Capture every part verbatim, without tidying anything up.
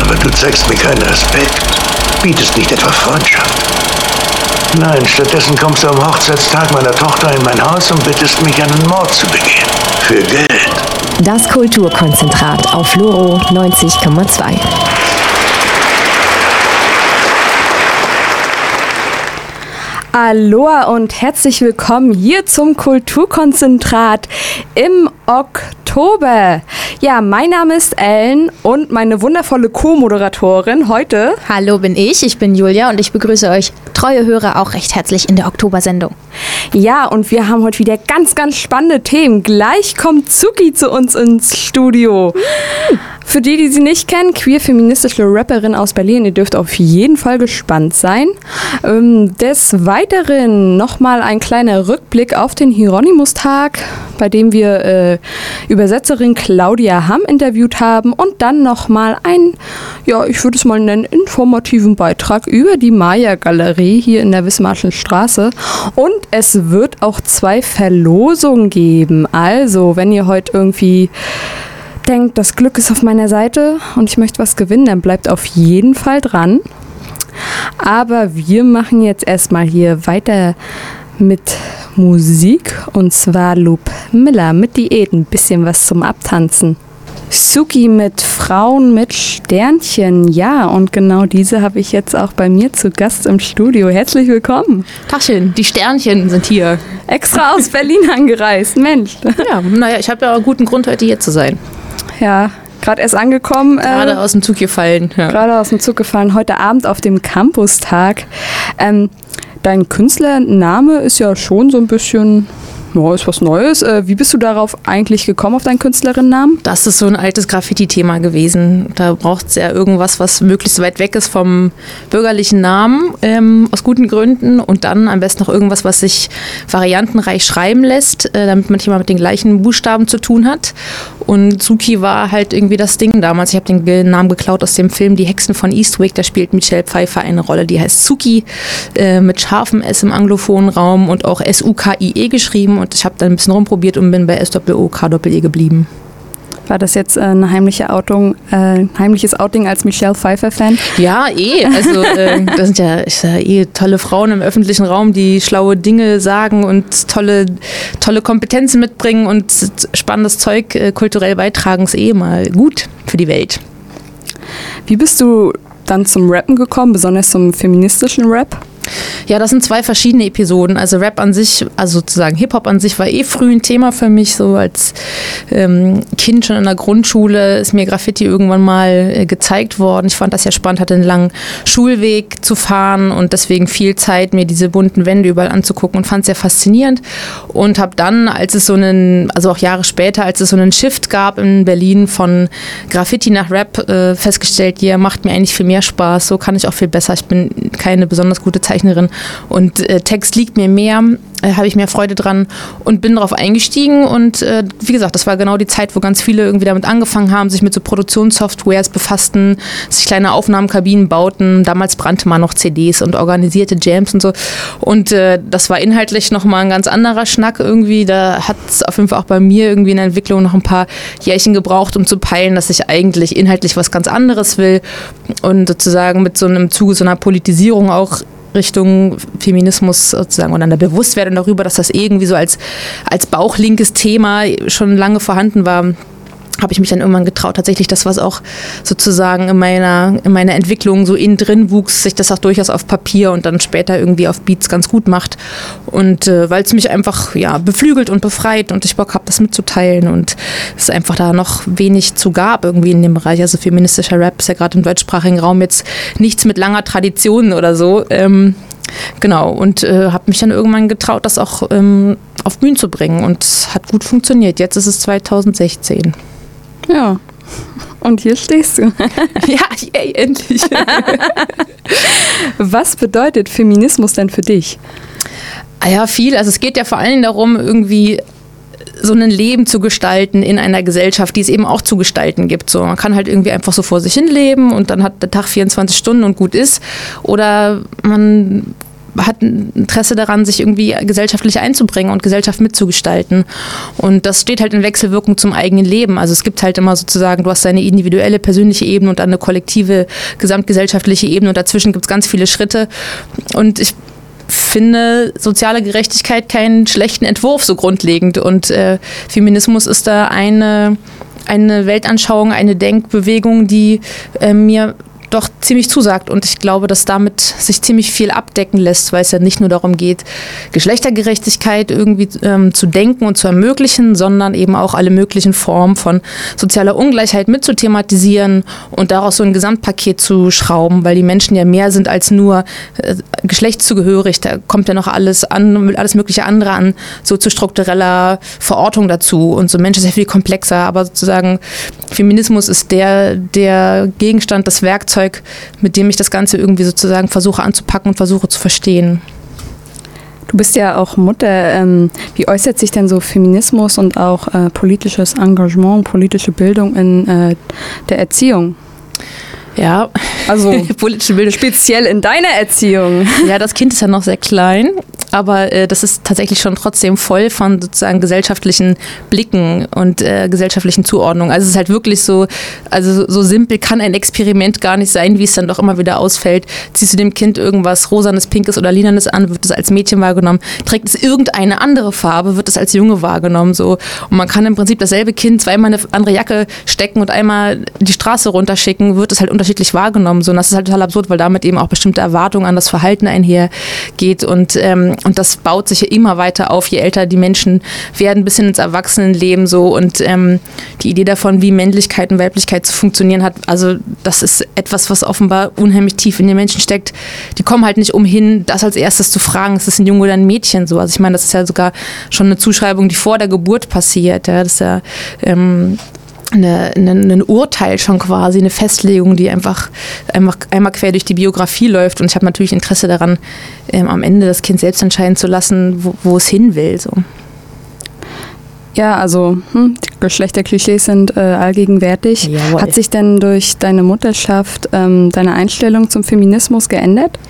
Aber du zeigst mir keinen Respekt, bietest nicht etwa Freundschaft. Nein, stattdessen kommst du am Hochzeitstag meiner Tochter in mein Haus und bittest mich, einen Mord zu begehen. Für Geld. Das Kulturkonzentrat auf Loro neunzig Komma zwei. Aloha und herzlich willkommen hier zum Kulturkonzentrat im Oktober. Ja, mein Name ist Ellen und meine wundervolle Co-Moderatorin heute. Hallo, bin ich. Ich bin Julia und ich begrüße euch treue Hörer auch recht herzlich in der Oktobersendung. Ja, und wir haben heute wieder ganz, ganz spannende Themen. Gleich kommt Zuki zu uns ins Studio. Hm. Für die, die sie nicht kennen, queer-feministische Rapperin aus Berlin. Ihr dürft auf jeden Fall gespannt sein. Ähm, des Weiteren nochmal ein kleiner Rückblick auf den Hieronymus-Tag, bei dem wir äh, Übersetzerin Claudia Hamm interviewt haben. Und dann nochmal ein, ja, ich würde es mal nennen, informativen Beitrag über die Maya-Galerie hier in der Wismarschen Straße. Und es wird auch zwei Verlosungen geben. Also, wenn ihr heute irgendwie denkt, das Glück ist auf meiner Seite und ich möchte was gewinnen, dann bleibt auf jeden Fall dran. Aber wir machen jetzt erstmal hier weiter mit Musik und zwar Loop Miller mit Diäten, bisschen was zum Abtanzen. Suki mit Frauen mit Sternchen, ja, und genau diese habe ich jetzt auch bei mir zu Gast im Studio. Herzlich willkommen. Tachchen, die Sternchen sind hier. Extra aus Berlin angereist, Mensch. Ja, naja, ich habe ja einen guten Grund, heute hier zu sein. Ja, gerade erst angekommen. Gerade äh, aus dem Zug gefallen. Ja. Gerade aus dem Zug gefallen, heute Abend auf dem Campustag. Ähm, dein Künstlername ist ja schon so ein bisschen... Ja, ist was Neues. Wie bist du darauf eigentlich gekommen, auf deinen Künstlerinnennamen? Das ist so ein altes Graffiti-Thema gewesen. Da braucht es ja irgendwas, was möglichst weit weg ist vom bürgerlichen Namen, ähm, aus guten Gründen. Und dann am besten noch irgendwas, was sich variantenreich schreiben lässt, äh, damit man nicht immer mit den gleichen Buchstaben zu tun hat. Und Zuki war halt irgendwie das Ding damals. Ich habe den Namen geklaut aus dem Film Die Hexen von Eastwick. Da spielt Michelle Pfeiffer eine Rolle, die heißt Zuki, äh, mit scharfem S im anglophonen Raum und auch S U K I E geschrieben. Und ich habe dann ein bisschen rumprobiert und bin bei S O O K E geblieben. War das jetzt äh, eine heimliche Outung, äh, heimliches Outing als Michelle Pfeiffer-Fan? Ja, eh. Also äh, das sind ja ich sag, eh tolle Frauen im öffentlichen Raum, die schlaue Dinge sagen und tolle, tolle Kompetenzen mitbringen und spannendes Zeug äh, kulturell beitragen. Ist eh mal gut für die Welt. Wie bist du dann zum Rappen gekommen, besonders zum feministischen Rap? Ja, das sind zwei verschiedene Episoden. Also Rap an sich, also sozusagen Hip-Hop an sich war eh früh ein Thema für mich. So als ähm, Kind schon in der Grundschule ist mir Graffiti irgendwann mal äh, gezeigt worden. Ich fand das ja spannend, hatte einen langen Schulweg zu fahren und deswegen viel Zeit, mir diese bunten Wände überall anzugucken und fand es sehr faszinierend. Und habe dann, als es so einen, also auch Jahre später, als es so einen Shift gab in Berlin von Graffiti nach Rap, äh, festgestellt, ja, macht mir eigentlich viel mehr Spaß. So kann ich auch viel besser. Ich bin keine besonders gute Zeichnerin. Und äh, Text liegt mir mehr, äh, habe ich mehr Freude dran und bin darauf eingestiegen und äh, wie gesagt, das war genau die Zeit, wo ganz viele irgendwie damit angefangen haben, sich mit so Produktionssoftwares befassten, sich kleine Aufnahmekabinen bauten, damals brannte man noch C Ds und organisierte Jams und so und äh, das war inhaltlich nochmal ein ganz anderer Schnack irgendwie, da hat es auf jeden Fall auch bei mir irgendwie in der Entwicklung noch ein paar Jährchen gebraucht, um zu peilen, dass ich eigentlich inhaltlich was ganz anderes will und sozusagen mit so einem Zuge so einer Politisierung auch Richtung Feminismus sozusagen und an der Bewusstwerdung darüber, dass das irgendwie so als, als bauchlinkes Thema schon lange vorhanden war, habe ich mich dann irgendwann getraut, tatsächlich das, was auch sozusagen in meiner, in meiner Entwicklung so innen drin wuchs, sich das auch durchaus auf Papier und dann später irgendwie auf Beats ganz gut macht. Und äh, weil es mich einfach ja, beflügelt und befreit und ich Bock habe, das mitzuteilen und es einfach da noch wenig zu gab irgendwie in dem Bereich. Also feministischer Rap ist ja gerade im deutschsprachigen Raum jetzt nichts mit langer Tradition oder so. Ähm, Genau, und äh, habe mich dann irgendwann getraut, das auch ähm, auf Bühnen zu bringen und es hat gut funktioniert. Jetzt ist es zwanzig sechzehn. Ja, und hier stehst du. Ja, yay, endlich. Was bedeutet Feminismus denn für dich? Ah ja, viel. Also es geht ja vor allem darum, irgendwie so ein Leben zu gestalten in einer Gesellschaft, die es eben auch zu gestalten gibt. So, man kann halt irgendwie einfach so vor sich hin leben und dann hat der Tag vierundzwanzig Stunden und gut ist. Oder man hat ein Interesse daran, sich irgendwie gesellschaftlich einzubringen und Gesellschaft mitzugestalten. Und das steht halt in Wechselwirkung zum eigenen Leben. Also es gibt halt immer sozusagen, du hast deine individuelle, persönliche Ebene und dann eine kollektive, gesamtgesellschaftliche Ebene und dazwischen gibt es ganz viele Schritte. Und ich finde soziale Gerechtigkeit keinen schlechten Entwurf so grundlegend. Und äh, Feminismus ist da eine, eine Weltanschauung, eine Denkbewegung, die äh, mir doch ziemlich zusagt und ich glaube, dass damit sich ziemlich viel abdecken lässt, weil es ja nicht nur darum geht, Geschlechtergerechtigkeit irgendwie ähm, zu denken und zu ermöglichen, sondern eben auch alle möglichen Formen von sozialer Ungleichheit mit zu thematisieren und daraus so ein Gesamtpaket zu schrauben, weil die Menschen ja mehr sind als nur äh, geschlechtszugehörig, da kommt ja noch alles an, alles mögliche andere an, so zu struktureller Verortung dazu und so Mensch ist ja viel komplexer, aber sozusagen Feminismus ist der, der Gegenstand, das Werkzeug, mit dem ich das Ganze irgendwie sozusagen versuche anzupacken und versuche zu verstehen. Du bist ja auch Mutter. Ähm, wie äußert sich denn so Feminismus und auch äh, politisches Engagement, politische Bildung in äh, der Erziehung? Ja, also politische Bildung. Speziell in deiner Erziehung. Ja, das Kind ist ja noch sehr klein, aber äh, das ist tatsächlich schon trotzdem voll von sozusagen gesellschaftlichen Blicken und äh, gesellschaftlichen Zuordnungen. Also es ist halt wirklich so, also so simpel kann ein Experiment gar nicht sein, wie es dann doch immer wieder ausfällt. Ziehst du dem Kind irgendwas Rosanes, Pinkes oder Lilanes an, wird es als Mädchen wahrgenommen. Trägt es irgendeine andere Farbe, wird es als Junge wahrgenommen. So. Und man kann im Prinzip dasselbe Kind zweimal eine andere Jacke stecken und einmal die Straße runterschicken, wird es halt unterschiedlich wahrgenommen. So, und das ist halt total absurd, weil damit eben auch bestimmte Erwartungen an das Verhalten einhergeht. Und, ähm, und das baut sich ja immer weiter auf, je älter die Menschen werden, bis hin ins Erwachsenenleben. So. Und ähm, die Idee davon, wie Männlichkeit und Weiblichkeit zu funktionieren hat, also das ist etwas, was offenbar unheimlich tief in den Menschen steckt. Die kommen halt nicht umhin, das als erstes zu fragen, ist das ein Junge oder ein Mädchen? So. Also ich meine, das ist ja sogar schon eine Zuschreibung, die vor der Geburt passiert. Ja. Das ist ja ähm, Eine, eine, ein Urteil schon quasi, eine Festlegung, die einfach, einfach einmal quer durch die Biografie läuft. Und ich habe natürlich Interesse daran, ähm, am Ende das Kind selbst entscheiden zu lassen, wo, wo es hin will. So. Ja, also hm, die Geschlechterklischees sind äh, allgegenwärtig. Jawohl. Hat sich denn durch deine Mutterschaft ähm, deine Einstellung zum Feminismus geändert?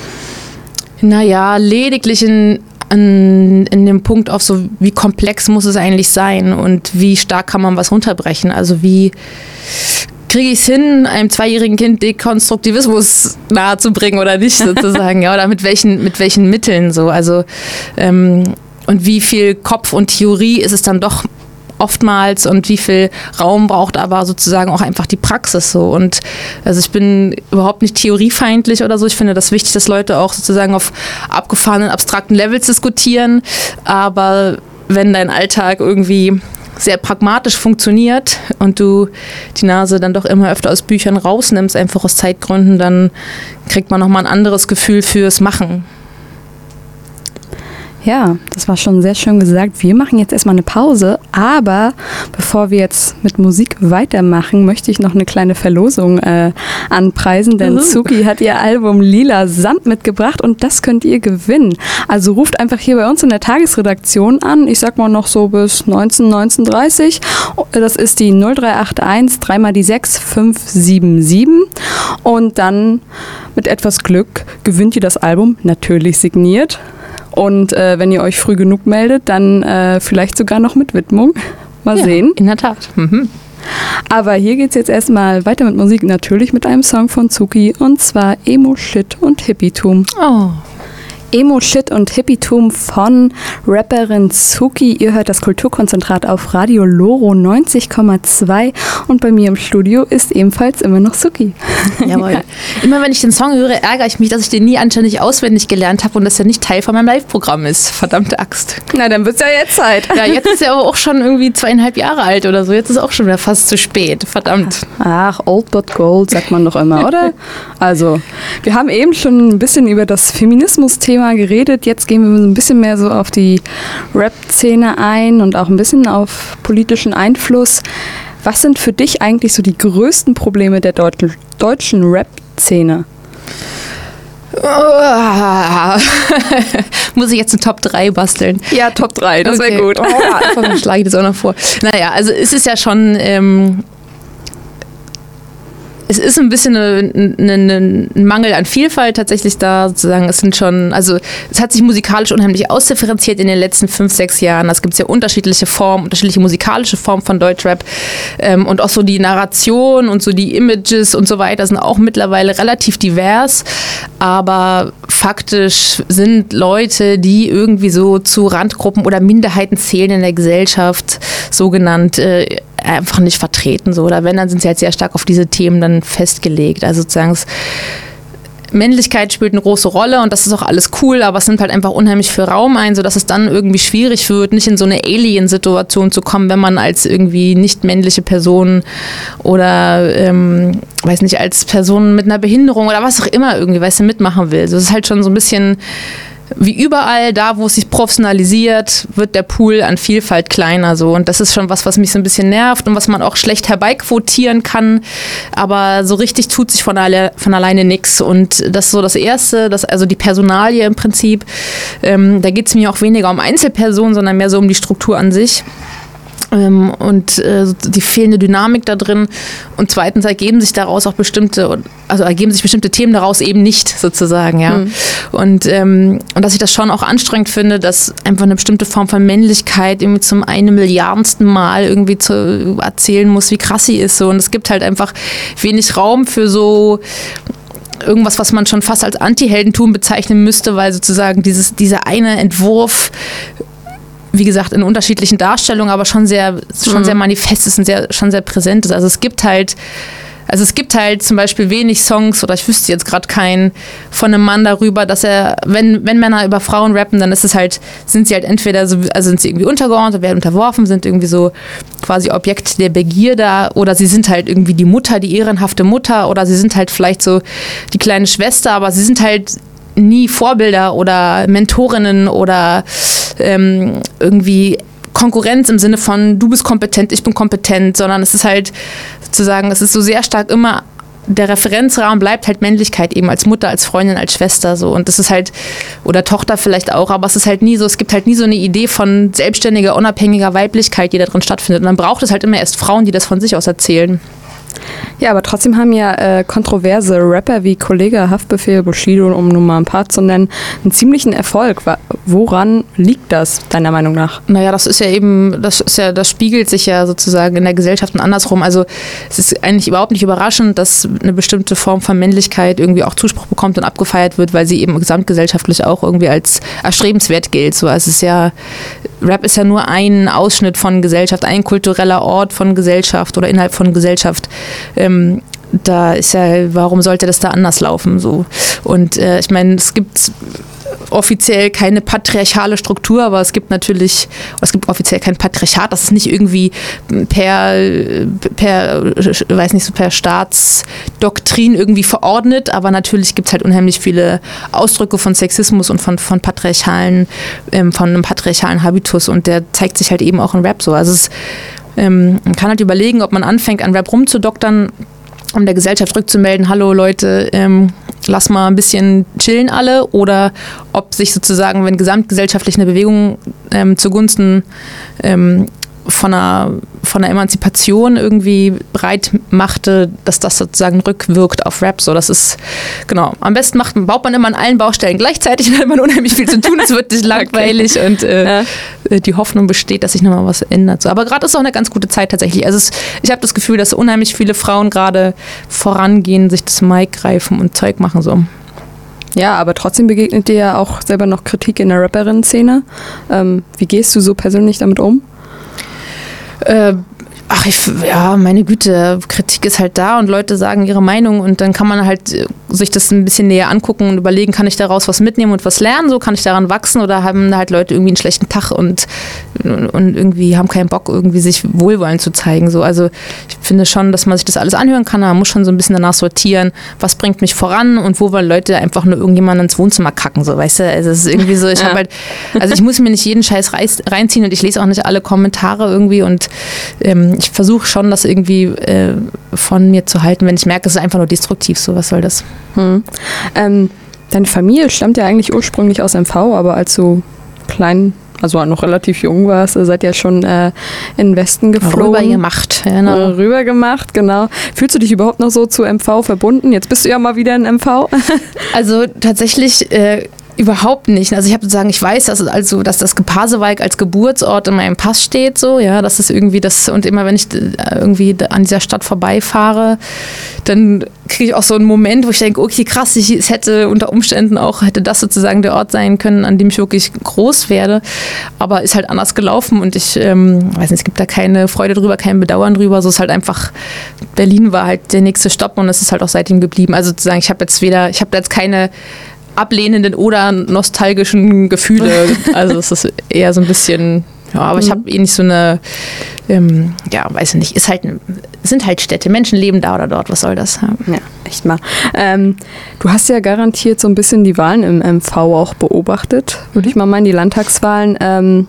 Naja, lediglich in In, in dem Punkt auf so, wie komplex muss es eigentlich sein und wie stark kann man was runterbrechen. Also wie kriege ich es hin, einem zweijährigen Kind Dekonstruktivismus nahezubringen oder nicht sozusagen, ja, oder mit welchen, mit welchen Mitteln so. Also ähm, und wie viel Kopf und Theorie ist es dann doch oftmals und wie viel Raum braucht aber sozusagen auch einfach die Praxis so. Und also ich bin überhaupt nicht theoriefeindlich oder so. Ich finde das wichtig, dass Leute auch sozusagen auf abgefahrenen, abstrakten Levels diskutieren. Aber wenn dein Alltag irgendwie sehr pragmatisch funktioniert und du die Nase dann doch immer öfter aus Büchern rausnimmst, einfach aus Zeitgründen, dann kriegt man nochmal ein anderes Gefühl fürs Machen. Ja, das war schon sehr schön gesagt. Wir machen jetzt erstmal eine Pause, aber bevor wir jetzt mit Musik weitermachen, möchte ich noch eine kleine Verlosung äh, anpreisen, denn uh. Suki hat ihr Album Lila Sand mitgebracht und das könnt ihr gewinnen. Also ruft einfach hier bei uns in der Tagesredaktion an, ich sag mal noch so bis neunzehn, neunzehn Uhr dreißig. Das ist die null drei acht eins, drei mal die sechs, fünf sieben sieben und dann mit etwas Glück gewinnt ihr das Album, natürlich signiert. Und äh, wenn ihr euch früh genug meldet, dann äh, vielleicht sogar noch mit Widmung. Mal ja, sehen. In der Tat. Mhm. Aber hier geht's jetzt erstmal weiter mit Musik, natürlich mit einem Song von Suki und zwar Emo Shit und Hippietum. Oh. Emo Shit und Hippietum von Rapperin Suki. Ihr hört das Kulturkonzentrat auf Radio Loro neunzig Komma zwei und bei mir im Studio ist ebenfalls immer noch Suki. Jawohl. Immer wenn ich den Song höre, ärgere ich mich, dass ich den nie anständig auswendig gelernt habe und dass er nicht Teil von meinem Live-Programm ist. Verdammte Axt. Na, dann wird's ja jetzt Zeit. Ja, jetzt ist er aber auch schon irgendwie zweieinhalb Jahre alt oder so. Jetzt ist auch schon wieder fast zu spät. Verdammt. Ach, old but gold, sagt man doch immer, oder? Also, wir haben eben schon ein bisschen über das Feminismus-Thema geredet. Jetzt gehen wir ein bisschen mehr so auf die Rap-Szene ein und auch ein bisschen auf politischen Einfluss. Was sind für dich eigentlich so die größten Probleme der deut- deutschen Rap-Szene? Oh. Muss ich jetzt eine Top drei basteln? Ja, Top drei, das wäre okay. gut. Oh, dann schlage ich das auch noch vor. Naja, also es ist ja schon... Ähm, es ist ein bisschen eine, eine, ein Mangel an Vielfalt tatsächlich da, sozusagen. Es sind schon, also es hat sich musikalisch unheimlich ausdifferenziert in den letzten fünf, sechs Jahren. Es gibt ja unterschiedliche Formen, unterschiedliche musikalische Formen von Deutschrap ähm, und auch so die Narration und so die Images und so weiter sind auch mittlerweile relativ divers, aber faktisch sind Leute, die irgendwie so zu Randgruppen oder Minderheiten zählen in der Gesellschaft, so genannt, äh, einfach nicht vertreten. So. Oder wenn, dann sind sie halt sehr stark auf diese Themen dann festgelegt. Also sozusagen es, Männlichkeit spielt eine große Rolle und das ist auch alles cool, aber es nimmt halt einfach unheimlich viel Raum ein, sodass es dann irgendwie schwierig wird, nicht in so eine Alien-Situation zu kommen, wenn man als irgendwie nicht männliche Person oder, ähm, weiß nicht, als Person mit einer Behinderung oder was auch immer irgendwie, weißt du, mitmachen will. Also es ist halt schon so ein bisschen wie überall, da wo es sich professionalisiert, wird der Pool an Vielfalt kleiner so und das ist schon was, was mich so ein bisschen nervt und was man auch schlecht herbeiquotieren kann, aber so richtig tut sich von, alle, von alleine nichts und das ist so das Erste, das, also die Personalie im Prinzip, ähm, da geht es mir auch weniger um Einzelpersonen, sondern mehr so um die Struktur an sich. Und äh, die fehlende Dynamik da drin und zweitens ergeben sich daraus auch bestimmte, also ergeben sich bestimmte Themen daraus eben nicht sozusagen, ja. Mhm. Und, ähm, und dass ich das schon auch anstrengend finde, dass einfach eine bestimmte Form von Männlichkeit irgendwie zum einen Milliardensten Mal irgendwie zu erzählen muss, wie krass sie ist so und es gibt halt einfach wenig Raum für so irgendwas, was man schon fast als Anti-Heldentum bezeichnen müsste, weil sozusagen dieses, dieser eine Entwurf, wie gesagt, in unterschiedlichen Darstellungen, aber schon sehr, schon mhm. sehr manifest ist und sehr, schon sehr präsent ist. Also es gibt halt, also es gibt halt zum Beispiel wenig Songs, oder ich wüsste jetzt gerade keinen, von einem Mann darüber, dass er, wenn, wenn Männer über Frauen rappen, dann ist es halt, sind sie halt entweder so, also sind sie irgendwie untergeordnet, werden unterworfen, sind irgendwie so quasi Objekt der Begierde oder sie sind halt irgendwie die Mutter, die ehrenhafte Mutter oder sie sind halt vielleicht so die kleine Schwester, aber sie sind halt nie Vorbilder oder Mentorinnen oder ähm, irgendwie Konkurrenz im Sinne von du bist kompetent, ich bin kompetent, sondern es ist halt sozusagen, es ist so sehr stark immer, der Referenzrahmen bleibt halt Männlichkeit eben als Mutter, als Freundin, als Schwester so und das ist halt, oder Tochter vielleicht auch, aber es ist halt nie so, es gibt halt nie so eine Idee von selbstständiger, unabhängiger Weiblichkeit, die da drin stattfindet und dann braucht es halt immer erst Frauen, die das von sich aus erzählen. Ja, aber trotzdem haben ja äh, kontroverse Rapper wie Kollega, Haftbefehl, Bushido, um nur mal ein paar zu nennen, einen ziemlichen Erfolg. Woran liegt das, deiner Meinung nach? Naja, das ist ja eben, das ist ja, das spiegelt sich ja sozusagen in der Gesellschaft und andersrum. Also es ist eigentlich überhaupt nicht überraschend, dass eine bestimmte Form von Männlichkeit irgendwie auch Zuspruch bekommt und abgefeiert wird, weil sie eben gesamtgesellschaftlich auch irgendwie als erstrebenswert gilt. So, also es ist ja, Rap ist ja nur ein Ausschnitt von Gesellschaft, ein kultureller Ort von Gesellschaft oder innerhalb von Gesellschaft. Ähm, da ist ja, warum sollte das da anders laufen? So. Und äh, ich meine, es gibt offiziell keine patriarchale Struktur, aber es gibt natürlich, es gibt offiziell kein Patriarchat, das ist nicht irgendwie per, per, weiß nicht, so per Staatsdoktrin irgendwie verordnet, aber natürlich gibt es halt unheimlich viele Ausdrücke von Sexismus und von, von patriarchalen, ähm, von einem patriarchalen Habitus und der zeigt sich halt eben auch in Rap so. Also es ähm, man kann halt überlegen, ob man anfängt, an Rap rumzudoktern, um der Gesellschaft rückzumelden, hallo Leute, ähm, lass mal ein bisschen chillen alle, oder ob sich sozusagen, wenn gesamtgesellschaftlich eine Bewegung ähm, zugunsten ähm, von einer, von einer Emanzipation irgendwie breit machte, dass das sozusagen rückwirkt auf Rap. So, das ist, genau, am besten macht, baut man immer an allen Baustellen gleichzeitig, dann hat man unheimlich viel zu tun, es wird nicht langweilig okay. und äh, ja. die Hoffnung besteht, dass sich nochmal was ändert. So, aber gerade ist auch eine ganz gute Zeit tatsächlich. Also es, ich habe das Gefühl, dass unheimlich viele Frauen gerade vorangehen, sich das Mic greifen und Zeug machen so. Ja, aber trotzdem begegnet dir ja auch selber noch Kritik in der Rapperinnen-Szene. Ähm, wie gehst du so persönlich damit um? Äh, ach, ich, ja, meine Güte, Kritik ist halt da und Leute sagen ihre Meinung und dann kann man halt sich das ein bisschen näher angucken und überlegen, kann ich daraus was mitnehmen und was lernen, so kann ich daran wachsen oder haben halt Leute irgendwie einen schlechten Tag und, und irgendwie haben keinen Bock, irgendwie sich Wohlwollen zu zeigen. So. Also ich finde schon, dass man sich das alles anhören kann, aber man muss schon so ein bisschen danach sortieren, was bringt mich voran und wo wollen Leute einfach nur irgendjemanden ins Wohnzimmer kacken, so, weißt du, also es ist irgendwie so, ich ja. habe halt, also ich muss mir nicht jeden Scheiß reinziehen und ich lese auch nicht alle Kommentare irgendwie und ähm, ich versuche schon, das irgendwie äh, von mir zu halten, wenn ich merke, es ist einfach nur destruktiv, so, was soll das? Hm. Ähm, deine Familie stammt ja eigentlich ursprünglich aus M V, aber als du klein also noch relativ jung warst, seid ja schon äh, in den Westen geflogen. Rüber gemacht, genau. Äh, rüber gemacht, genau. Fühlst du dich überhaupt noch so zu M V verbunden? Jetzt bist du ja mal wieder in M V. Also tatsächlich äh, überhaupt nicht. Also ich habe sozusagen, ich weiß, dass, also, dass das Pasewalk als Geburtsort in meinem Pass steht, so, ja, das ist irgendwie das, und immer wenn ich irgendwie an dieser Stadt vorbeifahre, dann kriege ich auch so einen Moment, wo ich denke, okay, krass, ich, es hätte unter Umständen auch, hätte das sozusagen der Ort sein können, an dem ich wirklich groß werde, aber ist halt anders gelaufen und ich ähm, weiß nicht, es gibt da keine Freude drüber, kein Bedauern drüber, so ist halt einfach, Berlin war halt der nächste Stopp und es ist halt auch seitdem geblieben. Also sozusagen, ich habe jetzt weder, ich habe jetzt keine ablehnenden oder nostalgischen Gefühle. Also es ist eher so ein bisschen, ja, aber ich habe eh nicht so eine, ähm, ja, weiß ich nicht, ist halt, sind halt Städte, Menschen leben da oder dort, was soll das haben? Ja, echt mal. Ähm, du hast ja garantiert so ein bisschen die Wahlen im M V auch beobachtet, würde ich mal meinen, die Landtagswahlen. Ähm,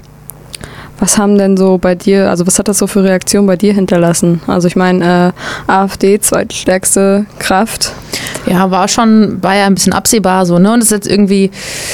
was haben denn so bei dir, also was hat das so für Reaktionen bei dir hinterlassen? Also ich meine, äh, AfD, zweitstärkste Kraft. Ja, war schon, war ja ein bisschen absehbar so, ne? Und es ist jetzt irgendwie,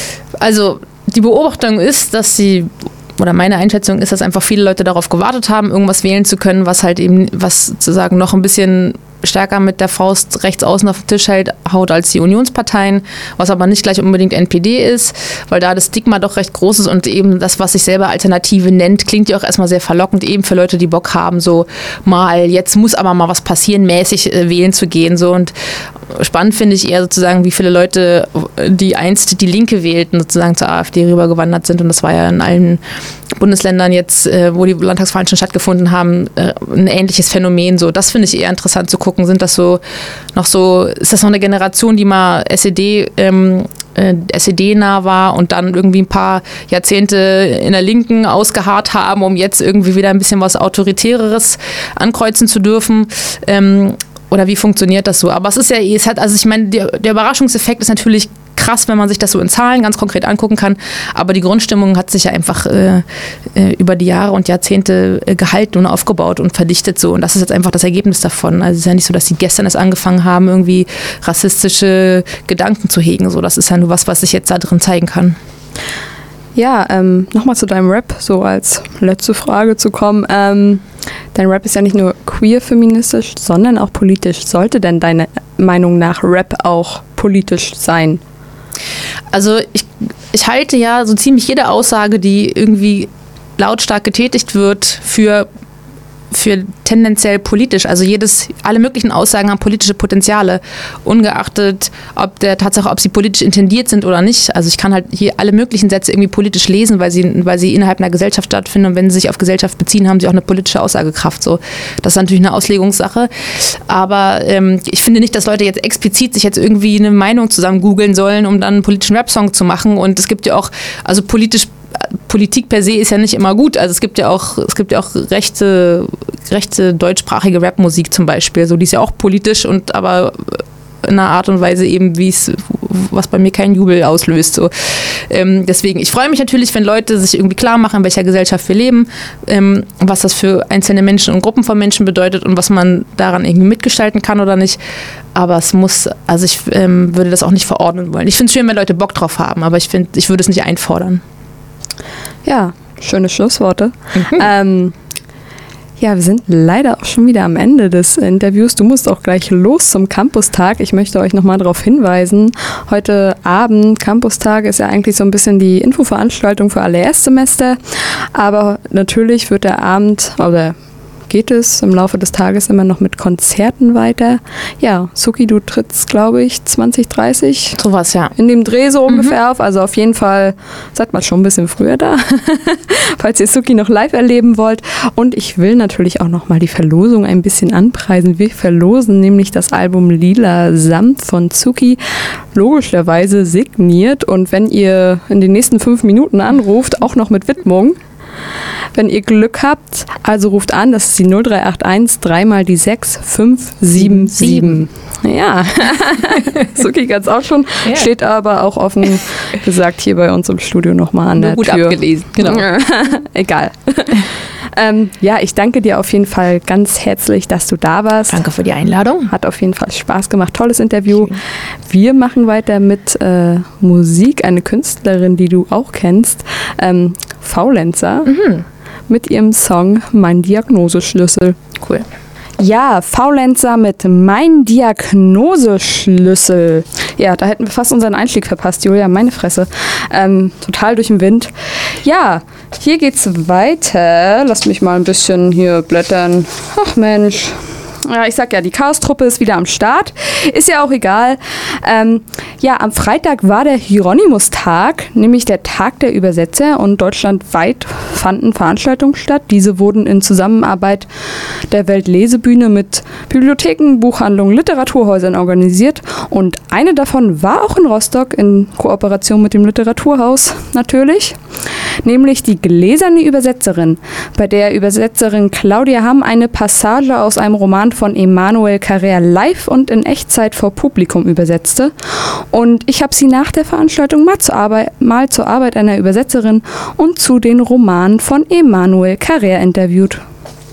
also die Beobachtung ist, dass sie, oder meine Einschätzung ist, dass einfach viele Leute darauf gewartet haben, irgendwas wählen zu können, was halt eben, was sozusagen noch ein bisschen stärker mit der Faust rechts außen auf den Tisch hält, haut als die Unionsparteien, was aber nicht gleich unbedingt N P D ist, weil da das Stigma doch recht groß ist und eben das, was sich selber Alternative nennt, klingt ja auch erstmal sehr verlockend, eben für Leute, die Bock haben, so mal, jetzt muss aber mal was passieren, mäßig äh, wählen zu gehen, so. Und spannend finde ich eher sozusagen, wie viele Leute, die einst die Linke wählten, sozusagen zur AfD rübergewandert sind, und das war ja in allen Bundesländern jetzt, äh, wo die Landtagswahlen schon stattgefunden haben, äh, ein ähnliches Phänomen, so. Das finde ich eher interessant zu gucken. Sind das so noch so, ist das noch eine Generation, die mal S E D, ähm, äh, S E D-nah war und dann irgendwie ein paar Jahrzehnte in der Linken ausgeharrt haben, um jetzt irgendwie wieder ein bisschen was Autoritäreres ankreuzen zu dürfen? Ähm, oder wie funktioniert das so? Aber es ist ja, es hat, also ich meine, der, der Überraschungseffekt ist natürlich krass, wenn man sich das so in Zahlen ganz konkret angucken kann, aber die Grundstimmung hat sich ja einfach äh, über die Jahre und Jahrzehnte äh, gehalten und aufgebaut und verdichtet so, und das ist jetzt einfach das Ergebnis davon. Also es ist ja nicht so, dass die gestern erst angefangen haben, irgendwie rassistische Gedanken zu hegen, so, das ist ja nur was, was sich jetzt da drin zeigen kann. Ja, ähm, nochmal zu deinem Rap, so als letzte Frage zu kommen. Ähm, dein Rap ist ja nicht nur queer-feministisch, sondern auch politisch. Sollte denn deiner Meinung nach Rap auch politisch sein? Also ich, ich halte ja so ziemlich jede Aussage, die irgendwie lautstark getätigt wird, für für tendenziell politisch, also jedes, alle möglichen Aussagen haben politische Potenziale, ungeachtet ob der Tatsache, ob sie politisch intendiert sind oder nicht. Also ich kann halt hier alle möglichen Sätze irgendwie politisch lesen, weil sie, weil sie innerhalb einer Gesellschaft stattfinden, und wenn sie sich auf Gesellschaft beziehen, haben sie auch eine politische Aussagekraft. So. Das ist natürlich eine Auslegungssache, aber ähm, ich finde nicht, dass Leute jetzt explizit sich jetzt irgendwie eine Meinung zusammen googeln sollen, um dann einen politischen Rap-Song zu machen, und es gibt ja auch, also politisch Politik per se ist ja nicht immer gut. Also es gibt ja auch, es gibt ja auch rechte, rechte deutschsprachige Rapmusik zum Beispiel. So, die ist ja auch politisch, und aber in einer Art und Weise eben, wie es, was bei mir keinen Jubel auslöst. So. Ähm, deswegen, ich freue mich natürlich, wenn Leute sich irgendwie klar machen, in welcher Gesellschaft wir leben, ähm, was das für einzelne Menschen und Gruppen von Menschen bedeutet und was man daran irgendwie mitgestalten kann oder nicht. Aber es muss, also ich ähm, würde das auch nicht verordnen wollen. Ich finde es schön, wenn Leute Bock drauf haben, aber ich finde, ich würde es nicht einfordern. Ja, schöne Schlussworte. Mhm. Ähm, ja, wir sind leider auch schon wieder am Ende des Interviews. Du musst auch gleich los zum Campustag. Ich möchte euch nochmal darauf hinweisen, heute Abend, Campustag, ist ja eigentlich so ein bisschen die Infoveranstaltung für alle Erstsemester. Aber natürlich wird der Abend, oder geht es im Laufe des Tages immer noch mit Konzerten weiter. Ja, Suki, du trittst, glaube ich, zwanzig, dreißig Sowas, ja. in dem Dreh so Mhm. ungefähr auf. Also auf jeden Fall seid mal schon ein bisschen früher da, falls ihr Suki noch live erleben wollt. Und ich will natürlich auch noch mal die Verlosung ein bisschen anpreisen. Wir verlosen nämlich das Album Lila Samt von Suki, logischerweise signiert. Und wenn ihr in den nächsten fünf Minuten anruft, auch noch mit Widmung, wenn ihr Glück habt, also ruft an, das ist die null drei acht eins, dreimal die sechs, fünf sieben sieben. Ja, Suki kann es auch schon, Ja. steht aber auch offen gesagt hier bei uns im Studio nochmal an Nur der gut Tür. abgelesen, genau. Egal. ähm, ja, ich danke dir auf jeden Fall ganz herzlich, dass du da warst. Danke für die Einladung. Hat auf jeden Fall Spaß gemacht. Tolles Interview. Wir machen weiter mit äh, Musik. Eine Künstlerin, die du auch kennst. Ähm, Faulenzer Mhm. mit ihrem Song Mein Diagnoseschlüssel. Cool. Ja, Faulenzer mit Mein Diagnoseschlüssel. Ja, da hätten wir fast unseren Einstieg verpasst, Julia, meine Fresse. Ähm, total durch den Wind. Ja, hier geht's weiter. Lasst mich mal ein bisschen hier blättern. Ach Mensch. Ja, ich sag ja, die Chaos-Truppe ist wieder am Start. Ist ja auch egal. Ähm, ja, am Freitag war der Hieronymus-Tag, nämlich der Tag der Übersetzer, und deutschlandweit fanden Veranstaltungen statt. Diese wurden in Zusammenarbeit der Weltlesebühne mit Bibliotheken, Buchhandlungen, Literaturhäusern organisiert, und eine davon war auch in Rostock in Kooperation mit dem Literaturhaus natürlich, nämlich die Gläserne Übersetzerin, bei der Übersetzerin Claudia Hamm eine Passage aus einem Roman von Emanuel Carrère live und in Echtzeit vor Publikum übersetzte. Und ich habe sie nach der Veranstaltung mal zur, Arbeit, mal zur Arbeit einer Übersetzerin und zu den Romanen von Emanuel Carrère interviewt.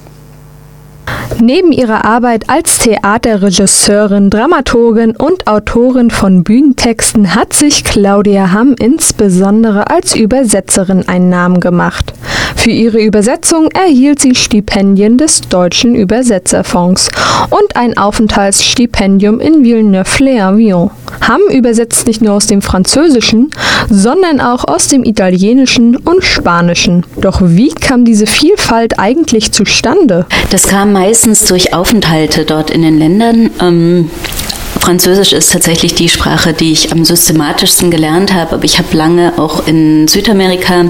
Neben ihrer Arbeit als Theaterregisseurin, Dramaturgin und Autorin von Bühnentexten hat sich Claudia Hamm insbesondere als Übersetzerin einen Namen gemacht. Für ihre Übersetzung erhielt sie Stipendien des Deutschen Übersetzerfonds und ein Aufenthaltsstipendium in Villeneuve-les-Avignon. Hamm übersetzt nicht nur aus dem Französischen, sondern auch aus dem Italienischen und Spanischen. Doch wie kam diese Vielfalt eigentlich zustande? Das kam meistens durch Aufenthalte dort in den Ländern. Ähm, Französisch ist tatsächlich die Sprache, die ich am systematischsten gelernt habe, aber ich habe lange auch in Südamerika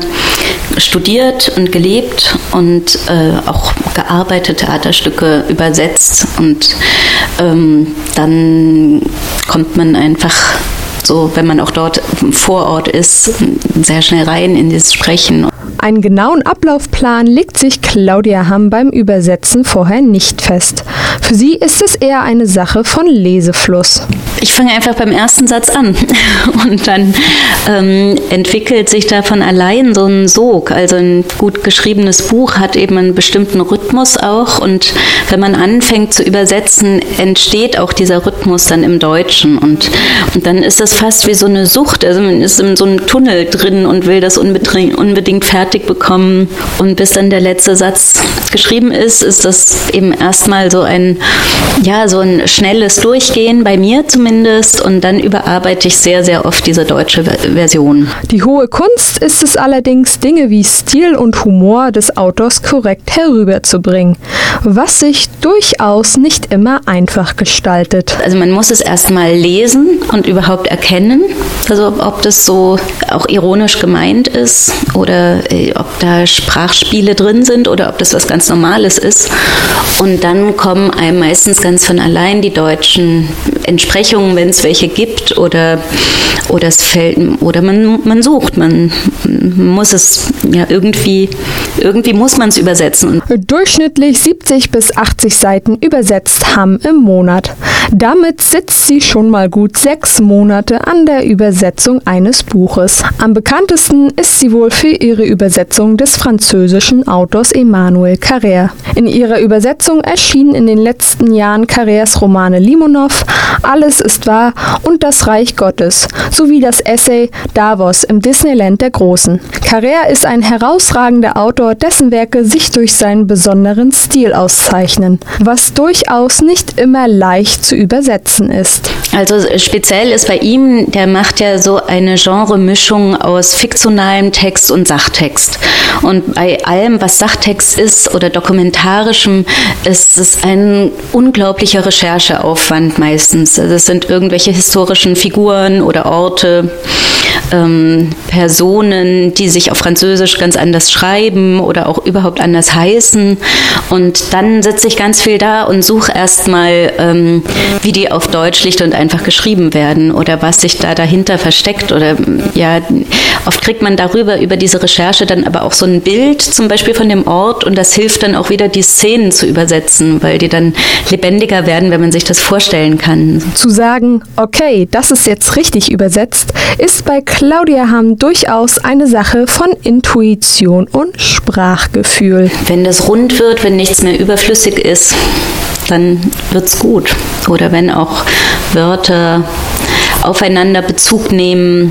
studiert und gelebt und äh, auch gearbeitet, Theaterstücke übersetzt, und ähm, dann kommt man einfach so, wenn man auch dort vor Ort ist, sehr schnell rein in dieses Sprechen. Einen genauen Ablaufplan legt sich Claudia Hamm beim Übersetzen vorher nicht fest. Für sie ist es eher eine Sache von Lesefluss. Ich fange einfach beim ersten Satz an und dann ähm, entwickelt sich da von allein so ein Sog. Also ein gut geschriebenes Buch hat eben einen bestimmten Rhythmus auch, und wenn man anfängt zu übersetzen, entsteht auch dieser Rhythmus dann im Deutschen, und, und dann ist das fast wie so eine Sucht. Also man ist in so einem Tunnel drin und will das unbedingt, unbedingt fertig bekommen, und bis dann der letzte Satz geschrieben ist, ist das eben erstmal so ein, ja, so ein schnelles Durchgehen, bei mir zumindest, und dann überarbeite ich sehr, sehr oft diese deutsche Version. Die hohe Kunst ist es allerdings, Dinge wie Stil und Humor des Autors korrekt herüberzubringen, was sich durchaus nicht immer einfach gestaltet. Also man muss es erstmal lesen und überhaupt erkennen, also ob das so auch ironisch gemeint ist oder ob da Sprachspiele drin sind oder ob das was ganz Normales ist. Und dann kommen einem meistens ganz von allein die deutschen Entsprechungen, wenn es welche gibt, oder, oder es fällt, oder man, man sucht, man muss es ja irgendwie, irgendwie muss man es übersetzen. Durchschnittlich siebzig bis achtzig Seiten übersetzt Hamm im Monat. Damit sitzt sie schon mal gut sechs Monate an der Übersetzung eines Buches. Am bekanntesten ist sie wohl für ihre Übersetzung des französischen Autors Emanuel Carrère. In ihrer Übersetzung erschienen in den letzten Jahren Carrères Romane Limonov, Alles ist wahr und Das Reich Gottes, sowie das Essay Davos im Disneyland der Großen. Carrère ist ein herausragender Autor, dessen Werke sich durch seinen besonderen Stil auszeichnen, was durchaus nicht immer leicht zu übersetzen ist. Also speziell ist bei ihm, der macht ja so eine Genremischung aus fiktionalem Text und Sachtext. Und bei allem, was Sachtext ist oder dokumentarischem, ist es ein unglaublicher Rechercheaufwand meistens. Also es sind irgendwelche historischen Figuren oder Orte, ähm, Personen, die sich auf Französisch ganz anders schreiben oder auch überhaupt anders heißen. Und dann sitze ich ganz viel da und suche erstmal, ähm, wie die auf Deutsch schlicht und einfach geschrieben werden oder was sich da dahinter versteckt. Oder ja, oft kriegt man darüber, über diese Recherche dann aber auch so ein Bild zum Beispiel von dem Ort, und das hilft dann auch wieder, die Szenen zu übersetzen, weil die dann lebendiger werden, wenn man sich das vorstellen kann. Zu sagen, okay, das ist jetzt richtig übersetzt, ist bei Claudia Hamm durchaus eine Sache von Intuition und Sprachgefühl. Wenn das rund wird, wenn nichts mehr überflüssig ist, dann wird's gut. Oder wenn auch Wörter aufeinander Bezug nehmen,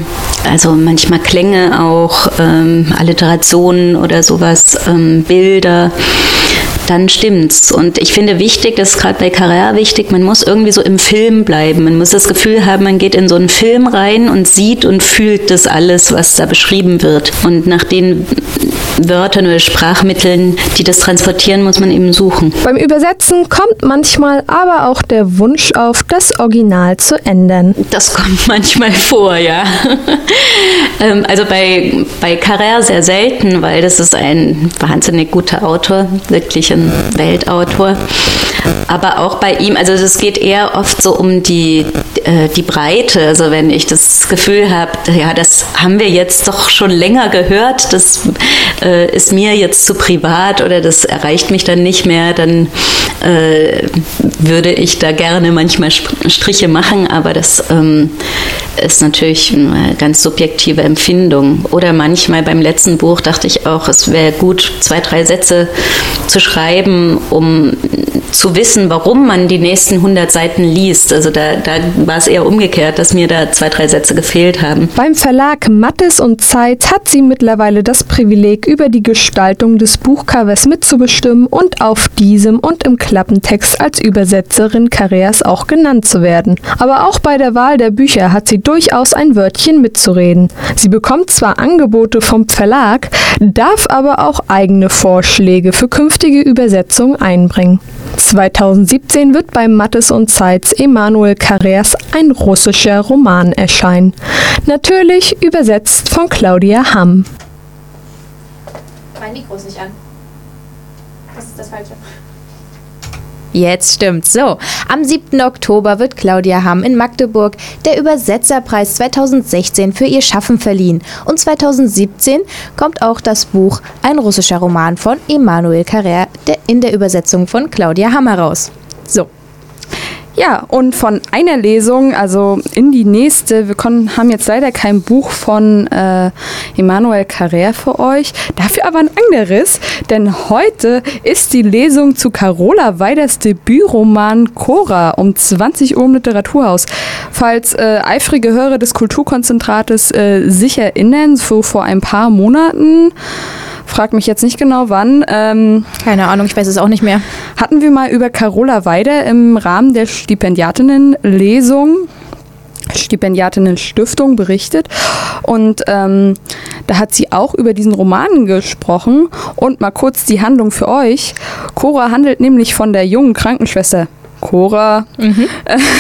also manchmal Klänge auch, ähm, Alliterationen oder sowas, ähm, Bilder, dann stimmt's. Und ich finde wichtig, das ist gerade bei Carrère wichtig, man muss irgendwie so im Film bleiben. Man muss das Gefühl haben, man geht in so einen Film rein und sieht und fühlt das alles, was da beschrieben wird. Und nach den Wörtern oder Sprachmitteln, die das transportieren, muss man eben suchen. Beim Übersetzen kommt manchmal aber auch der Wunsch auf, das Original zu ändern. Das kommt manchmal vor, ja. Also bei, bei Carrère sehr selten, weil das ist ein wahnsinnig guter Autor, wirklich ein Weltautor. Aber auch bei ihm, also es geht eher oft so um die, äh, die Breite. Also wenn ich das Gefühl habe, ja, das haben wir jetzt doch schon länger gehört, das äh, ist mir jetzt zu privat oder das erreicht mich dann nicht mehr, dann äh, würde ich da gerne manchmal Striche machen, aber das ähm, ist natürlich eine ganz subjektive Empfindung. Oder manchmal beim letzten Buch dachte ich auch, es wäre gut, zwei, drei Sätze zu schreiben, um zu wissen, warum man die nächsten hundert Seiten liest. Also da, da war es eher umgekehrt, dass mir da zwei, drei Sätze gefehlt haben. Beim Verlag Mattes und Zeitz hat sie mittlerweile das Privileg, über die Gestaltung des Buchcovers mitzubestimmen und auf diesem und im Klappentext als Übersetzerin Carrères auch genannt zu werden. Aber auch bei der Wahl der Bücher hat sie durchaus ein Wörtchen mitzureden. Sie bekommt zwar Angebote vom Verlag, darf aber auch eigene Vorschläge für künftige Übersetzungen einbringen. zweitausendsiebzehn wird bei Mattes und Zeitz Emanuel Carrères Ein russischer Roman erscheinen. Natürlich übersetzt von Claudia Hamm. Mein Mikro ist nicht an. Das ist das Falsche. Jetzt stimmt's. So, am siebten Oktober wird Claudia Hamm in Magdeburg der Übersetzerpreis zweitausendsechzehn für ihr Schaffen verliehen. Und zweitausendsiebzehn kommt auch das Buch Ein russischer Roman von Emanuel Carrère in der Übersetzung von Claudia Hamm heraus. So. Ja, und von einer Lesung, also in die nächste, wir können, haben jetzt leider kein Buch von äh, Emanuel Carrère für euch, dafür aber ein anderes, denn heute ist die Lesung zu Carola Weiders Debütroman Cora um zwanzig Uhr im Literaturhaus. Falls äh, eifrige Hörer des Kulturkonzentrates äh, sich erinnern, so vor ein paar Monaten, frag mich jetzt nicht genau wann. Ähm, Keine Ahnung, ich weiß es auch nicht mehr. Hatten wir mal über Carola Weider im Rahmen der Stipendiatinnen-Lesung, Stipendiatinnen-Stiftung berichtet. Und ähm, da hat sie auch über diesen Roman gesprochen. Und mal kurz die Handlung für euch. Cora handelt nämlich von der jungen Krankenschwester Cora, mhm.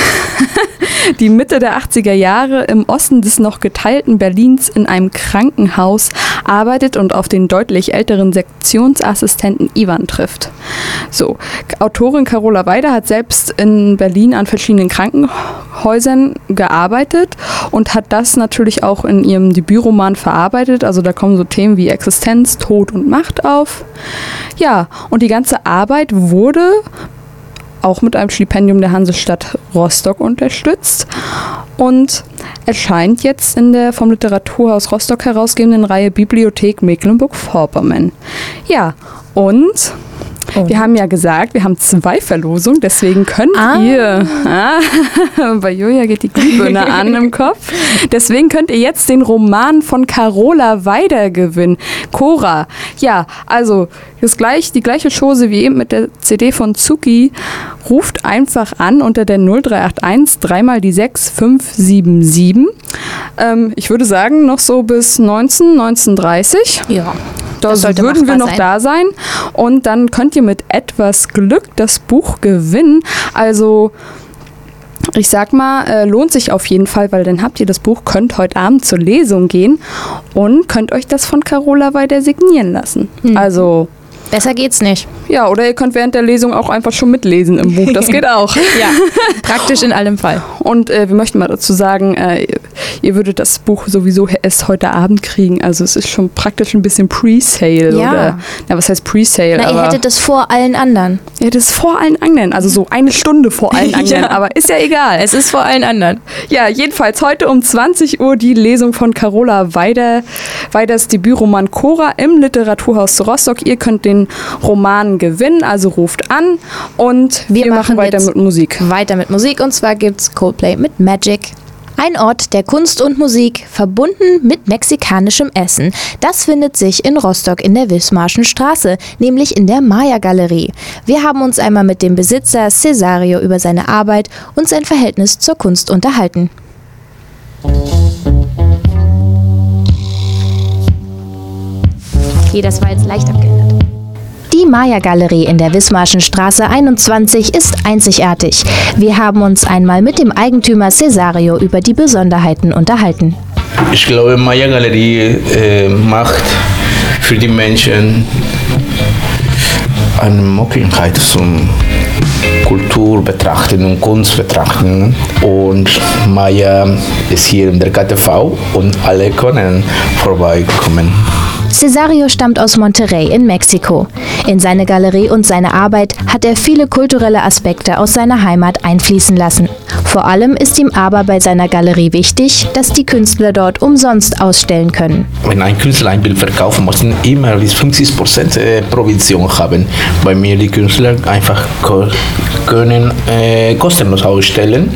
die Mitte der achtziger Jahre im Osten des noch geteilten Berlins in einem Krankenhaus arbeitet und auf den deutlich älteren Sektionsassistenten Ivan trifft. So, Autorin Carola Weider hat selbst in Berlin an verschiedenen Krankenhäusern gearbeitet und hat das natürlich auch in ihrem Debütroman verarbeitet. Also da kommen so Themen wie Existenz, Tod und Macht auf. Ja, und die ganze Arbeit wurde auch mit einem Stipendium der Hansestadt Rostock unterstützt und erscheint jetzt in der vom Literaturhaus Rostock herausgebenden Reihe Bibliothek Mecklenburg-Vorpommern. Ja, und oh. wir haben ja gesagt, wir haben zwei Verlosungen, deswegen könnt ah. ihr, ah, bei Julia geht die Glühbirne an im Kopf, deswegen könnt ihr jetzt den Roman von Carola Weider gewinnen. Cora, ja, also das gleich, die gleiche Chose wie eben mit der C D von Zucki. Ruft einfach an unter der null drei acht eins drei mal die sechs fünf sieben sieben. Ähm, ich würde sagen, noch so bis neunzehn, neunzehn Uhr dreißig. Ja. Da würden wir noch sein. da sein. Und dann könnt ihr mit etwas Glück das Buch gewinnen. Also ich sag mal, äh, lohnt sich auf jeden Fall, weil dann habt ihr das Buch, könnt heute Abend zur Lesung gehen und könnt euch das von Carola Weider signieren lassen. Mhm. Also besser geht's nicht. Ja, oder ihr könnt während der Lesung auch einfach schon mitlesen im Buch. Das geht auch. Ja, praktisch in allem Fall. Und äh, wir möchten mal dazu sagen, äh, ihr würdet das Buch sowieso erst heute Abend kriegen. Also es ist schon praktisch ein bisschen Pre-Sale. Ja. Oder, na, was heißt Pre-Sale? Na, ihr hättet das vor allen anderen. Ihr hättet es vor allen anderen. Also so eine Stunde vor allen anderen. Ja. Aber ist ja egal. Es ist vor allen anderen. Ja, jedenfalls heute um zwanzig Uhr die Lesung von Carola Weider, Weiders Debütroman Cora im Literaturhaus zu Rostock. Ihr könnt den Roman gewinnen, also ruft an und wir, wir machen, machen weiter mit Musik. Weiter mit Musik und zwar gibt's Coldplay mit Magic. Ein Ort der Kunst und Musik, verbunden mit mexikanischem Essen. Das findet sich in Rostock in der Wismarschen Straße, nämlich in der Maya-Galerie. Wir haben uns einmal mit dem Besitzer Cesario über seine Arbeit und sein Verhältnis zur Kunst unterhalten. Okay, das war jetzt leicht abgeändert. Die Maya-Galerie in der Wismarschen Straße einundzwanzig ist einzigartig. Wir haben uns einmal mit dem Eigentümer Cesario über die Besonderheiten unterhalten. Ich glaube, Maya-Galerie äh, macht für die Menschen eine Möglichkeit zum Kultur betrachten und Kunst betrachten. Und Maya ist hier in der K T V und alle können vorbeikommen. Cesario stammt aus Monterrey in Mexiko. In seine Galerie und seine Arbeit hat er viele kulturelle Aspekte aus seiner Heimat einfließen lassen. Vor allem ist ihm aber bei seiner Galerie wichtig, dass die Künstler dort umsonst ausstellen können. Wenn ein Künstler ein Bild verkauft, muss er immer bis fünfzig Prozent Provision haben. Bei mir die Künstler einfach können äh, kostenlos ausstellen.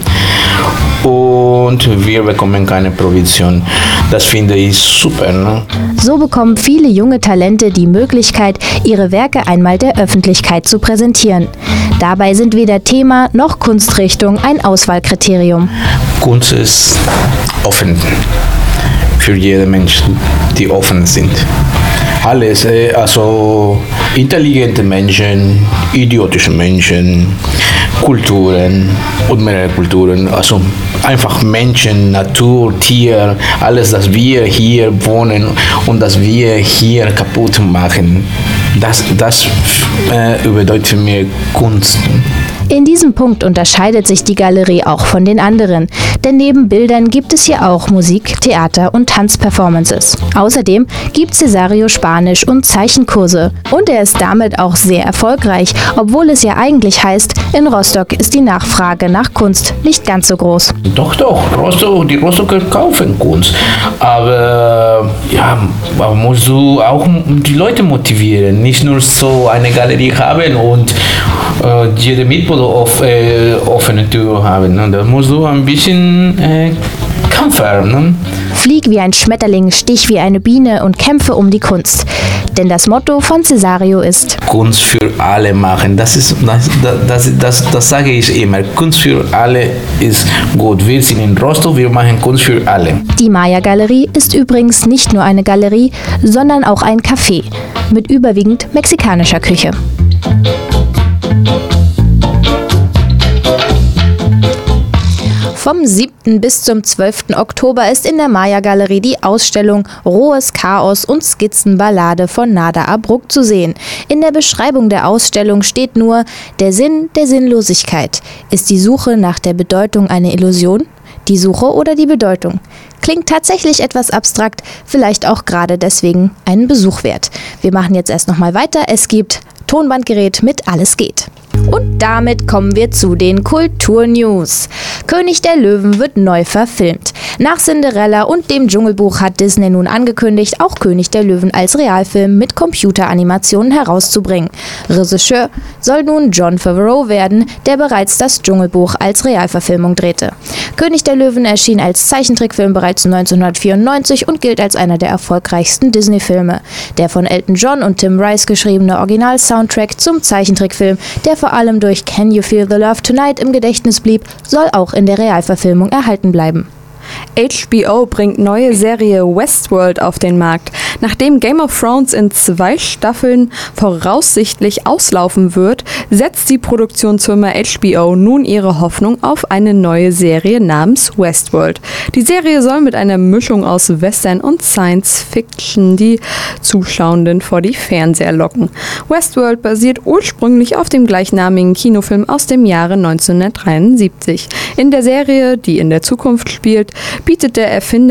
Und wir bekommen keine Provision. Das finde ich super. Ne? So bekommen viele junge Talente die Möglichkeit, ihre Werke einmal der Öffentlichkeit zu präsentieren. Dabei sind weder Thema noch Kunstrichtung ein Auswahlkriterium. Kunst ist offen für jeden Menschen, die offen sind. Alles, also intelligente Menschen, idiotische Menschen, Kulturen und mehrere Kulturen, also einfach Menschen, Natur, Tier, alles, das wir hier wohnen und das wir hier kaputt machen, das, das äh, bedeutet mir Kunst. In diesem Punkt unterscheidet sich die Galerie auch von den anderen, denn neben Bildern gibt es hier auch Musik, Theater und Tanzperformances. Außerdem gibt Cesario Spanisch- und Zeichenkurse und er ist damit auch sehr erfolgreich, obwohl es ja eigentlich heißt, in Rostock ist die Nachfrage nach Kunst nicht ganz so groß. Doch, doch, Rostock, die Rostocker kaufen Kunst, aber ja, man muss du auch die Leute motivieren, nicht nur so eine Galerie haben und äh, jede Mitbürger auf, äh, offene Tür haben. Ne? Da musst du ein bisschen äh, kämpfen. Ne? Flieg wie ein Schmetterling, stich wie eine Biene und kämpfe um die Kunst. Denn das Motto von Cesario ist: Kunst für alle machen. Das ist, das, das, das, das sage ich immer. Kunst für alle ist gut. Wir sind in Rostock, wir machen Kunst für alle. Die Maya-Galerie ist übrigens nicht nur eine Galerie, sondern auch ein Café mit überwiegend mexikanischer Küche. Vom siebten bis zum zwölften Oktober ist in der Maya-Galerie die Ausstellung Rohes Chaos und Skizzenballade von Nada Abruk zu sehen. In der Beschreibung der Ausstellung steht nur: Der Sinn der Sinnlosigkeit. Ist die Suche nach der Bedeutung eine Illusion? Die Suche oder die Bedeutung? Klingt tatsächlich etwas abstrakt, vielleicht auch gerade deswegen einen Besuch wert. Wir machen jetzt erst nochmal weiter. Es gibt Tonbandgerät mit Alles geht. Und damit kommen wir zu den Kulturnews. König der Löwen wird neu verfilmt. Nach Cinderella und dem Dschungelbuch hat Disney nun angekündigt, auch König der Löwen als Realfilm mit Computeranimationen herauszubringen. Regisseur soll nun Jon Favreau werden, der bereits das Dschungelbuch als Realverfilmung drehte. König der Löwen erschien als Zeichentrickfilm bereits neunzehnhundertvierundneunzig und gilt als einer der erfolgreichsten Disney-Filme. Der von Elton John und Tim Rice geschriebene Original-Soundtrack zum Zeichentrickfilm, der vor allem durch Can You Feel the Love Tonight im Gedächtnis blieb, soll auch in der Realverfilmung erhalten bleiben. H B O bringt neue Serie Westworld auf den Markt. Nachdem Game of Thrones in zwei Staffeln voraussichtlich auslaufen wird, setzt die Produktionsfirma H B O nun ihre Hoffnung auf eine neue Serie namens Westworld. Die Serie soll mit einer Mischung aus Western und Science Fiction die Zuschauenden vor die Fernseher locken. Westworld basiert ursprünglich auf dem gleichnamigen Kinofilm aus dem Jahre neunzehnhundertdreiundsiebzig. In der Serie, die in der Zukunft spielt, bietet der Erfinder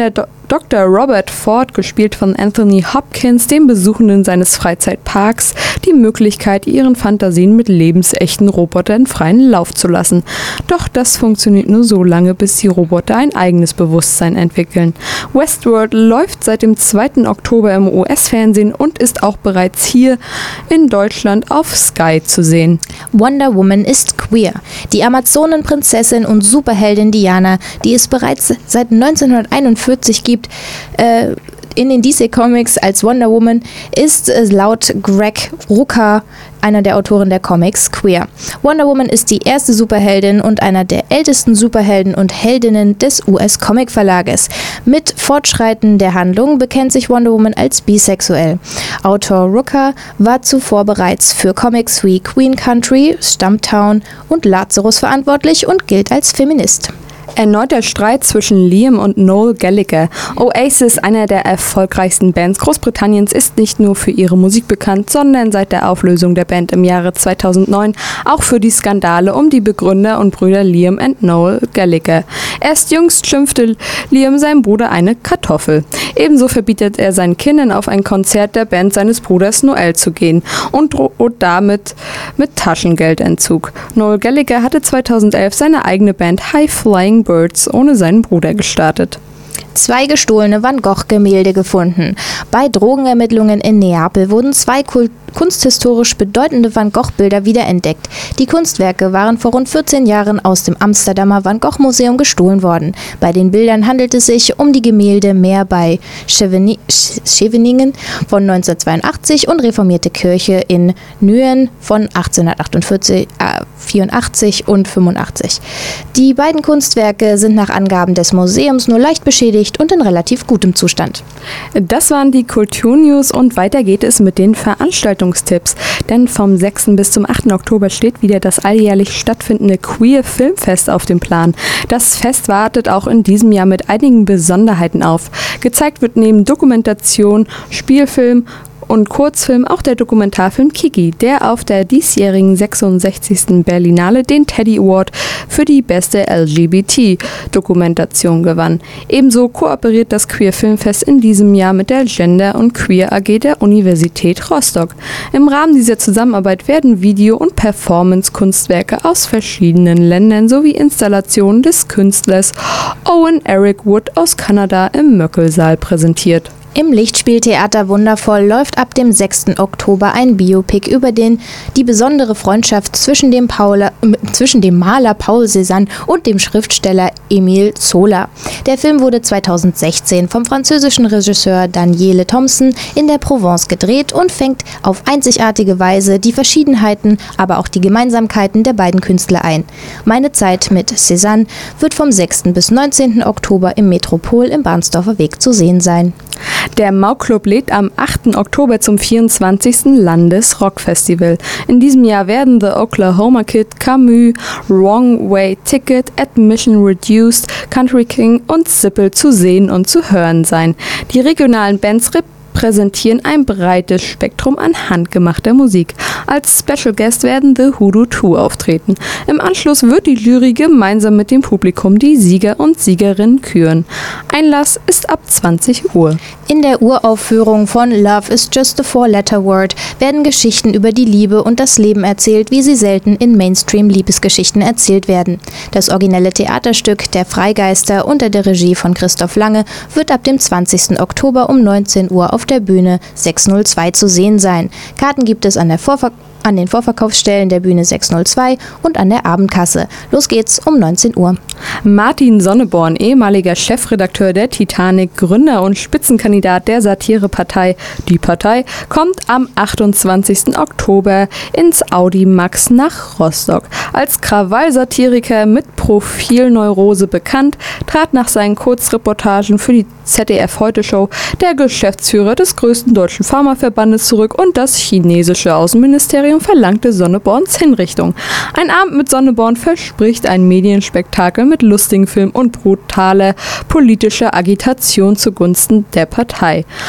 Doktor Robert Ford, gespielt von Anthony Hopkins, den Besuchenden seines Freizeitparks die Möglichkeit, ihren Fantasien mit lebensechten Robotern freien Lauf zu lassen. Doch das funktioniert nur so lange, bis die Roboter ein eigenes Bewusstsein entwickeln. Westworld läuft seit dem zweiten Oktober im U S-Fernsehen und ist auch bereits hier in Deutschland auf Sky zu sehen. Wonder Woman ist queer. Die Amazonenprinzessin und Superheldin Diana, die es bereits seit neunzehnhunderteinundvierzig gibt, äh, in den D C Comics als Wonder Woman, ist äh, laut Greg Rucka, einer der Autoren der Comics, queer. Wonder Woman ist die erste Superheldin und einer der ältesten Superhelden und Heldinnen des U S-Comic-Verlages. Mit Fortschreiten der Handlung bekennt sich Wonder Woman als bisexuell. Autor Rucka war zuvor bereits für Comics wie Queen Country, Stumptown und Lazarus verantwortlich und gilt als Feminist. Erneuter Streit zwischen Liam und Noel Gallagher. Oasis, einer der erfolgreichsten Bands Großbritanniens, ist nicht nur für ihre Musik bekannt, sondern seit der Auflösung der Band im Jahre zweitausendneun auch für die Skandale um die Begründer und Brüder Liam und Noel Gallagher. Erst jüngst schimpfte Liam seinem Bruder eine Kartoffel. Ebenso verbietet er seinen Kindern, auf ein Konzert der Band seines Bruders Noel zu gehen und droht damit mit Taschengeldentzug. Noel Gallagher hatte zweitausendelf seine eigene Band High Flying Birds ohne seinen Bruder gestartet. Zwei gestohlene Van Gogh-Gemälde gefunden. Bei Drogenermittlungen in Neapel wurden zwei Kult- kunsthistorisch bedeutende Van Gogh-Bilder wiederentdeckt. Die Kunstwerke waren vor rund vierzehn Jahren aus dem Amsterdamer Van Gogh-Museum gestohlen worden. Bei den Bildern handelt es sich um die Gemälde Meer bei Scheveni- Scheveningen von neunzehnhundertzweiundachtzig und Reformierte Kirche in Nuenen von achtzehnhundertachtundvierzig, äh, vierundachtzig und fünfundachtzig. Die beiden Kunstwerke sind nach Angaben des Museums nur leicht beschädigt und in relativ gutem Zustand. Das waren die Kultur-News und weiter geht es mit den Veranstaltungstipps. Denn vom sechsten bis zum achten Oktober steht wieder das alljährlich stattfindende Queer Filmfest auf dem Plan. Das Fest wartet auch in diesem Jahr mit einigen Besonderheiten auf. Gezeigt wird neben Dokumentation, Spielfilm und Kurzfilm auch der Dokumentarfilm Kiki, der auf der diesjährigen sechsundsechzigsten Berlinale den Teddy Award für die beste L G B T-Dokumentation gewann. Ebenso kooperiert das Queer Filmfest in diesem Jahr mit der Gender- und Queer A G der Universität Rostock. Im Rahmen dieser Zusammenarbeit werden Video- und Performance-Kunstwerke aus verschiedenen Ländern sowie Installationen des Künstlers Owen Eric Wood aus Kanada im Möckelsaal präsentiert. Im Lichtspieltheater Wundervoll läuft ab dem sechsten Oktober ein Biopic über den, die besondere Freundschaft zwischen dem, Paula, äh, zwischen dem Maler Paul Cézanne und dem Schriftsteller Émile Zola. Der Film wurde zweitausendsechzehn vom französischen Regisseur Daniele Thompson in der Provence gedreht und fängt auf einzigartige Weise die Verschiedenheiten, aber auch die Gemeinsamkeiten der beiden Künstler ein. Meine Zeit mit Cézanne wird vom sechsten bis neunzehnten Oktober im Metropol im Bahnsdorfer Weg zu sehen sein. Der Mauk-Club lädt am achten Oktober zum vierundzwanzigsten Landesrockfestival. In diesem Jahr werden The Oklahoma Kid, Camus, Wrong Way Ticket, Admission Reduced, Country King und Sippel zu sehen und zu hören sein. Die regionalen Bands präsentieren ein breites Spektrum an handgemachter Musik. Als Special Guest werden The Hoodoo Two auftreten. Im Anschluss wird die Jury gemeinsam mit dem Publikum die Sieger und Siegerinnen küren. Einlass ist ab zwanzig Uhr. In der Uraufführung von Love is Just a Four-Letter-Word werden Geschichten über die Liebe und das Leben erzählt, wie sie selten in Mainstream-Liebesgeschichten erzählt werden. Das originelle Theaterstück Der Freigeister unter der Regie von Christoph Lange wird ab dem zwanzigsten Oktober um neunzehn Uhr auf der Bühne sechshundertzwei zu sehen sein. Karten gibt es an der Vorver- an den Vorverkaufsstellen der Bühne sechshundertzwei und an der Abendkasse. Los geht's um neunzehn Uhr. Martin Sonneborn, ehemaliger Chefredakteur der Titanic, Gründer und Spitzenkandidat der Satirepartei Die Partei, kommt am achtundzwanzigsten Oktober ins Audi Max nach Rostock. Als Krawall-Satiriker mit Profilneurose bekannt, trat nach seinen Kurzreportagen für die Z D F-Heute-Show der Geschäftsführer des größten deutschen Pharmaverbandes zurück und das chinesische Außenministerium verlangte Sonneborns Hinrichtung. Ein Abend mit Sonneborn verspricht ein Medienspektakel mit lustigen Filmen und brutaler politischer Agitation zugunsten der Partei.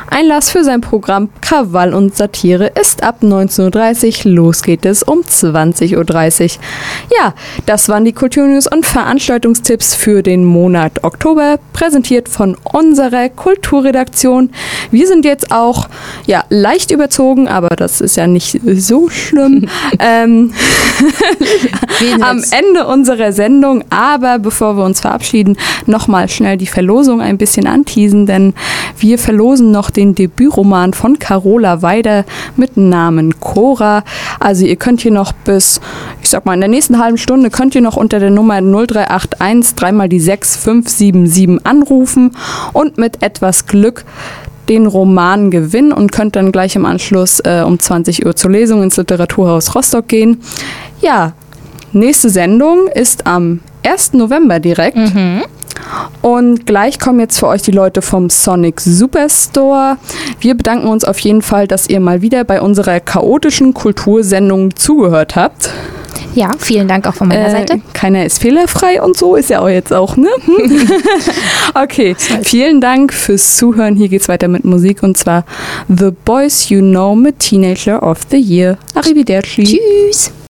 Einlass für sein Programm Krawall und Satire ist ab neunzehn Uhr dreißig. Los geht es um zwanzig Uhr dreißig. Ja, das waren die Kulturnews und Veranstaltungstipps für den Monat Oktober, präsentiert von unserer Kulturredaktion. Wir sind jetzt auch ja, leicht überzogen, aber das ist ja nicht so schlimm. ähm, am Ende unserer Sendung, aber bevor wir uns verabschieden, nochmal schnell die Verlosung ein bisschen anteasen, denn wir verlosen noch den Debütroman von Carola Weider mit Namen Cora. Also ihr könnt hier noch bis, ich sag mal, in der nächsten halben Stunde könnt ihr noch unter der Nummer null drei acht eins dreimal die sechs fünf sieben sieben anrufen und mit etwas Glück den Roman gewinnen und könnt dann gleich im Anschluss äh, um zwanzig Uhr zur Lesung ins Literaturhaus Rostock gehen. Ja, nächste Sendung ist am ersten November direkt. Mhm. Und gleich kommen jetzt für euch die Leute vom Sonic Superstore. Wir bedanken uns auf jeden Fall, dass ihr mal wieder bei unserer chaotischen Kultursendung zugehört habt. Ja, vielen Dank auch von meiner äh, Seite. Keiner ist fehlerfrei und so ist ja auch jetzt auch, ne? Okay, vielen Dank fürs Zuhören. Hier geht's weiter mit Musik und zwar The Boys You Know mit Teenager of the Year. Arrivederci. Tschüss.